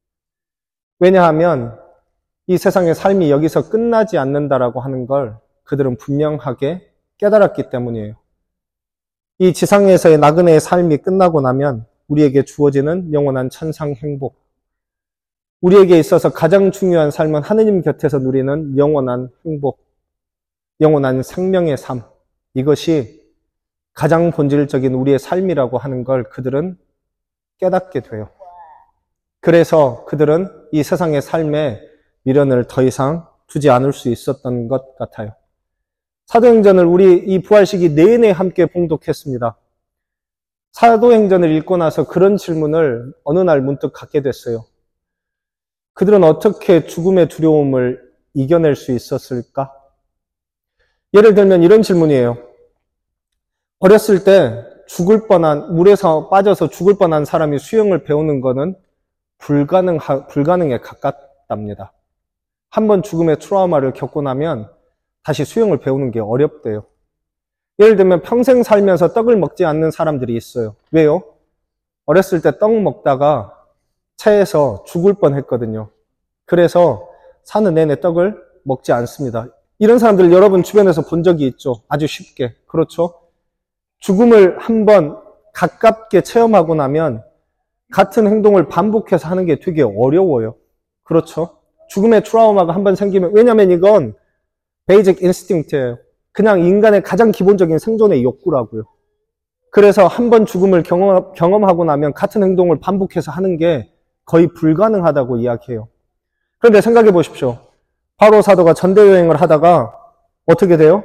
왜냐하면 이 세상의 삶이 여기서 끝나지 않는다라고 하는 걸 그들은 분명하게 깨달았기 때문이에요. 이 지상에서의 나그네의 삶이 끝나고 나면 우리에게 주어지는 영원한 천상 행복, 우리에게 있어서 가장 중요한 삶은 하느님 곁에서 누리는 영원한 행복, 영원한 생명의 삶, 이것이 가장 본질적인 우리의 삶이라고 하는 걸 그들은 깨닫게 돼요. 그래서 그들은 이 세상의 삶에 미련을 더 이상 두지 않을 수 있었던 것 같아요. 사도행전을 우리 이 부활 시기 내내 함께 봉독했습니다. 사도행전을 읽고 나서 그런 질문을 어느 날 문득 갖게 됐어요. 그들은 어떻게 죽음의 두려움을 이겨낼 수 있었을까? 예를 들면 이런 질문이에요. 어렸을 때 죽을 뻔한, 물에서 빠져서 죽을 뻔한 사람이 수영을 배우는 것은 불가능, 불가능에 가깝답니다. 한번 죽음의 트라우마를 겪고 나면 다시 수영을 배우는 게 어렵대요. 예를 들면 평생 살면서 떡을 먹지 않는 사람들이 있어요. 왜요? 어렸을 때 떡 먹다가 체해서 죽을 뻔했거든요. 그래서 사는 내내 떡을 먹지 않습니다. 이런 사람들 여러분 주변에서 본 적이 있죠. 아주 쉽게. 그렇죠? 죽음을 한번 가깝게 체험하고 나면 같은 행동을 반복해서 하는 게 되게 어려워요. 그렇죠? 죽음의 트라우마가 한번 생기면, 왜냐면 이건 베이직 인스팅트예요. 그냥 인간의 가장 기본적인 생존의 욕구라고요. 그래서 한번 죽음을 경험, 경험하고 나면 같은 행동을 반복해서 하는 게 거의 불가능하다고 이야기해요. 그런데 생각해 보십시오. 바로 사도가 전대 여행을 하다가 어떻게 돼요?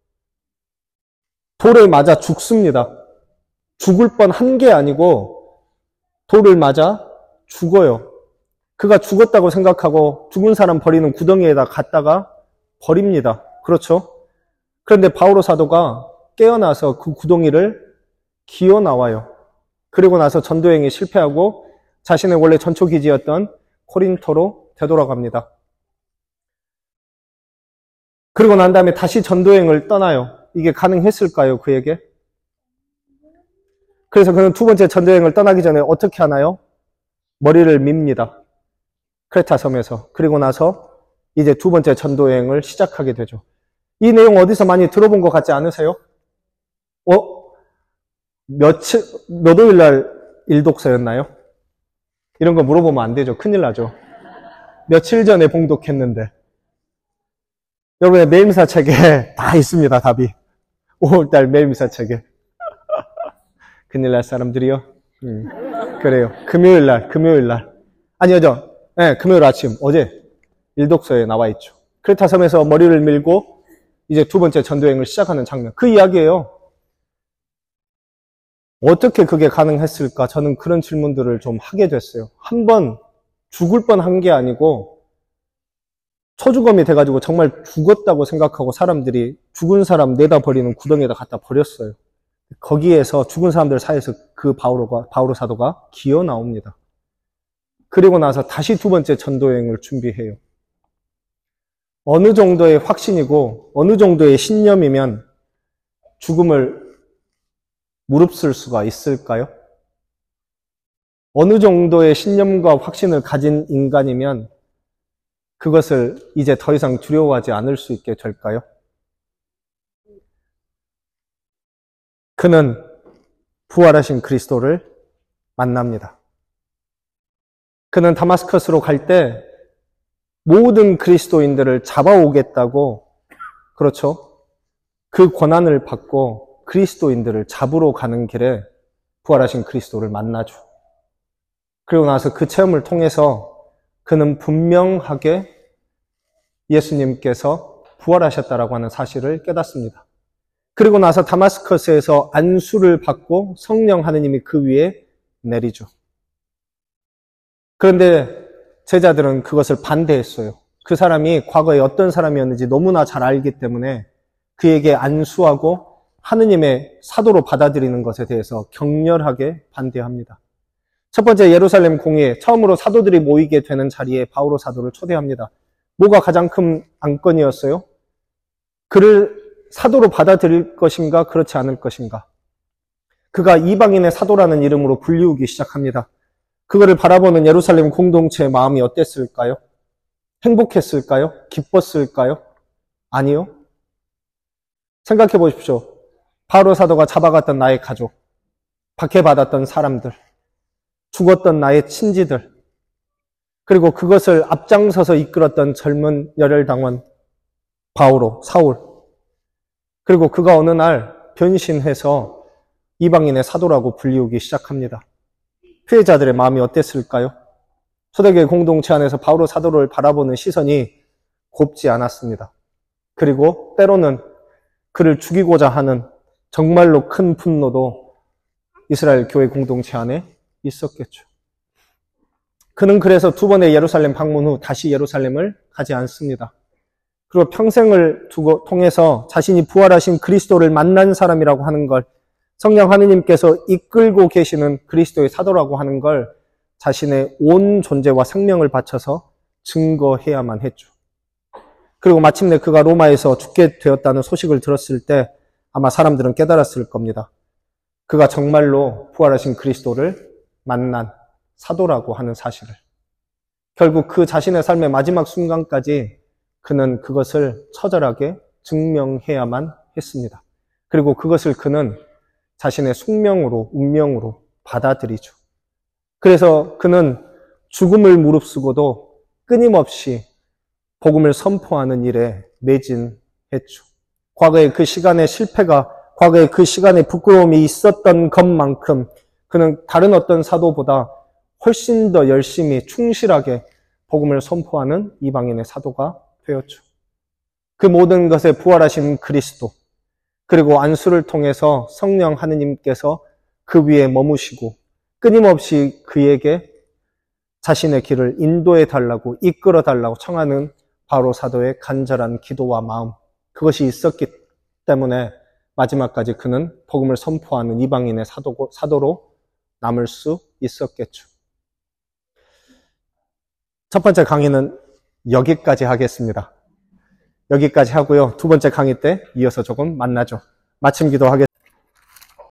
돌을 맞아 죽습니다. 죽을 뻔한 게 아니고 돌을 맞아 죽어요. 그가 죽었다고 생각하고 죽은 사람 버리는 구덩이에다 갔다가 버립니다. 그렇죠? 그런데 바오로 사도가 깨어나서 그 구덩이를 기어 나와요. 그리고 나서 전도행이 실패하고 자신의 원래 전초기지였던 코린토로 되돌아갑니다. 그리고 난 다음에 다시 전도행을 떠나요. 이게 가능했을까요, 그에게? 그래서 그는 두 번째 전도행을 떠나기 전에 어떻게 하나요? 머리를 밉니다. 크레타 섬에서. 그리고 나서 이제 두 번째 전도여행을 시작하게 되죠. 이 내용 어디서 많이 들어본 것 같지 않으세요? 어? 며칠, 몇 월일 날 일독서였나요? 이런 거 물어보면 안 되죠. 큰일 나죠. 며칠 전에 봉독했는데. 여러분의 매일미사 책에 다 있습니다, 답이. 오월달 매일미사 책에. 큰일 날 사람들이요? 음, 그래요. 금요일 날, 금요일 날. 아니죠. 네, 금요일 아침, 어제 일독서에 나와 있죠. 크레타 섬에서 머리를 밀고 이제 두 번째 전도여행을 시작하는 장면. 그 이야기예요. 어떻게 그게 가능했을까? 저는 그런 질문들을 좀 하게 됐어요. 한 번 죽을 뻔한 게 아니고 초주검이 돼가지고 정말 죽었다고 생각하고 사람들이 죽은 사람 내다 버리는 구덩이에다 갖다 버렸어요. 거기에서 죽은 사람들 사이에서 그 바오로가, 바오로 사도가 기어 나옵니다. 그리고 나서 다시 두 번째 전도여행을 준비해요. 어느 정도의 확신이고 어느 정도의 신념이면 죽음을 무릅쓸 수가 있을까요? 어느 정도의 신념과 확신을 가진 인간이면 그것을 이제 더 이상 두려워하지 않을 수 있게 될까요? 그는 부활하신 그리스도를 만납니다. 그는 다마스커스로 갈 때 모든 그리스도인들을 잡아오겠다고, 그렇죠? 그 권한을 받고 그리스도인들을 잡으러 가는 길에 부활하신 그리스도를 만나죠. 그리고 나서 그 체험을 통해서 그는 분명하게 예수님께서 부활하셨다라고 하는 사실을 깨닫습니다. 그리고 나서 다마스커스에서 안수를 받고 성령 하느님이 그 위에 내리죠. 그런데 제자들은 그것을 반대했어요. 그 사람이 과거에 어떤 사람이었는지 너무나 잘 알기 때문에 그에게 안수하고 하느님의 사도로 받아들이는 것에 대해서 격렬하게 반대합니다. 첫 번째 예루살렘 공회, 처음으로 사도들이 모이게 되는 자리에 바오로 사도를 초대합니다. 뭐가 가장 큰 안건이었어요? 그를 사도로 받아들일 것인가, 그렇지 않을 것인가. 그가 이방인의 사도라는 이름으로 불리우기 시작합니다. 그거를 바라보는 예루살렘 공동체의 마음이 어땠을까요? 행복했을까요? 기뻤을까요? 아니요. 생각해 보십시오. 바오로 사도가 잡아갔던 나의 가족, 박해받았던 사람들, 죽었던 나의 친지들, 그리고 그것을 앞장서서 이끌었던 젊은 열혈당원 바오로, 사울, 그리고 그가 어느 날 변신해서 이방인의 사도라고 불리우기 시작합니다. 피해자들의 마음이 어땠을까요? 초대교회 공동체 안에서 바오로 사도를 바라보는 시선이 곱지 않았습니다. 그리고 때로는 그를 죽이고자 하는 정말로 큰 분노도 이스라엘 교회 공동체 안에 있었겠죠. 그는 그래서 두 번의 예루살렘 방문 후 다시 예루살렘을 가지 않습니다. 그리고 평생을 두고 통해서 자신이 부활하신 그리스도를 만난 사람이라고 하는 걸, 성령 하느님께서 이끌고 계시는 그리스도의 사도라고 하는 걸 자신의 온 존재와 생명을 바쳐서 증거해야만 했죠. 그리고 마침내 그가 로마에서 죽게 되었다는 소식을 들었을 때 아마 사람들은 깨달았을 겁니다. 그가 정말로 부활하신 그리스도를 만난 사도라고 하는 사실을. 결국 그 자신의 삶의 마지막 순간까지 그는 그것을 처절하게 증명해야만 했습니다. 그리고 그것을 그는 자신의 숙명으로, 운명으로 받아들이죠. 그래서 그는 죽음을 무릅쓰고도 끊임없이 복음을 선포하는 일에 매진했죠. 과거에 그 시간의 실패가, 과거에 그 시간의 부끄러움이 있었던 것만큼 그는 다른 어떤 사도보다 훨씬 더 열심히 충실하게 복음을 선포하는 이방인의 사도가 되었죠. 그 모든 것에 부활하신 그리스도, 그리고 안수를 통해서 성령 하느님께서 그 위에 머무시고 끊임없이 그에게 자신의 길을 인도해 달라고, 이끌어 달라고 청하는 바로 사도의 간절한 기도와 마음, 그것이 있었기 때문에 마지막까지 그는 복음을 선포하는 이방인의 사도, 사도로 남을 수 있었겠죠. 첫 번째 강의는 여기까지 하겠습니다. 여기까지 하고요. 두 번째 강의 때 이어서 조금 만나죠. 마침 기도하겠습니다.